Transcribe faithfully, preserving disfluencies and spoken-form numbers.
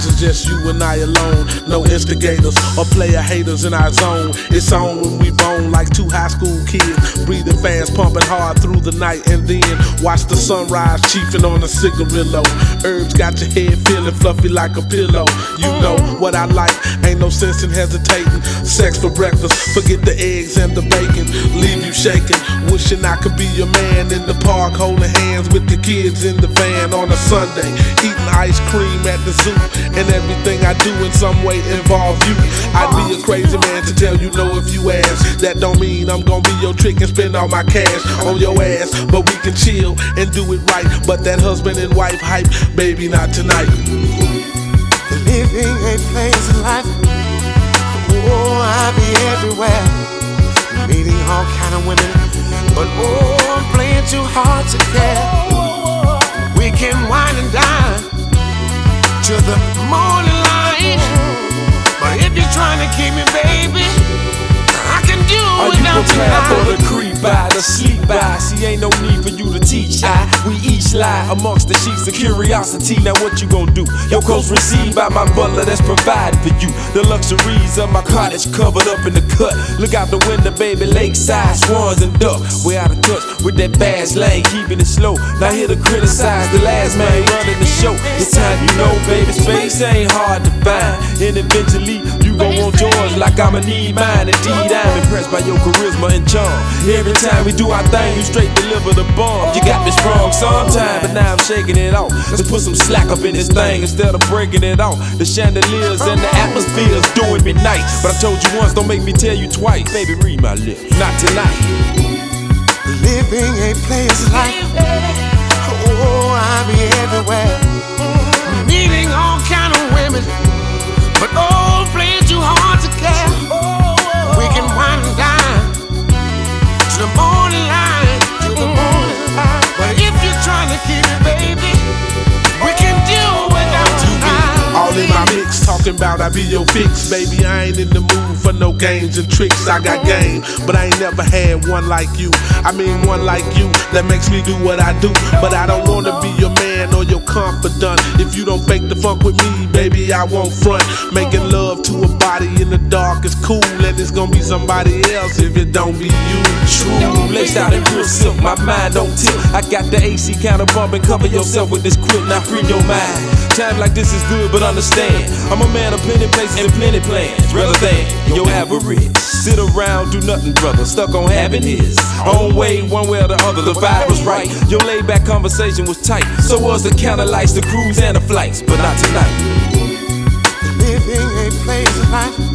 days is just you and I alone. No instigators or player haters in our zone. It's on when we bone like two high school kids, breathing fast, pumping hard through the night, and then watch the sunrise, chiefing on a cigarillo. Herbs got your head feeling fluffy like a pillow. You know what I like, ain't no sense in hesitating. Sex for breakfast, forget the eggs and the bacon. Leave you shaking, wishing I could be your man in the park, holding hands with the kids in the van on a Sunday, eating ice cream at the zoo, and everything I do in some way involve you. I'd be a crazy man to tell you no if you ask. That don't mean I'm gonna be your trick and spend all my cash on your ass, but we can chill and do it right. But that husband and wife hype, baby, not tonight. Living a place in life. Oh, I be everywhere, meeting all kind of women, but oh, I'm playing too hard to care. We can wine and dine to the morning light, but if you're trying to keep me, baby, I can do Are without you prepared for tonight. the creep by, the sleep by? See, ain't no need for you to teach. I, we each lie amongst the sheets of curiosity. Now what you gon' do? Your coat's received by my butler that's provided for you. The luxuries of my cottage covered up in the cut. Look out the window, baby, lakeside, swans and ducks. We're out of touch with that fast lane, keeping it slow. Not here to criticize the last man running the show. It's time you know, baby, space ain't hard to find. And eventually you gon' want yours like I'ma need mine. Indeed, I'm impressed by your charisma and charm. Every time we do our thing, you straight deliver the bomb. You got me strong sometime, but now I'm shaking it off. Let's put some slack up in this thing instead of breaking it off. The chandeliers and the atmosphere's doing me nice, but I told you once, don't make me tell you twice. Baby, read my lips, not tonight. Living a place like, oh, I be everywhere, meeting all kind of women, but oh, playing too hard to care. We can wine and dine to the morning light, to the morning light, but if you're trying to keep it, baby, we can do without tonight. All in my mix, talking about I be your fix. Baby, I ain't in the mood for no games and tricks. I got game, but I ain't never had one like you. I mean one like you that makes me do what I do. But I don't wanna be your man or your confidant. If you don't fake the funk with me, baby, I won't front. Making love to a body in the dark is cool, and it's gonna be somebody else if it don't be you. True, laced out in real silk, my mind don't tilt. I got the A C counter bumping, cover yourself with this quilt, now free your mind. Time like this is good, but understand, I'm a man of plenty places and plenty plans, rather than your average. Sit around, do nothing, brother, stuck on having his own way, one way or the other. The vibe was right, your laid back conversation was tight. So was the counter lights, the cruise and the flights, but not tonight. Living a place of life.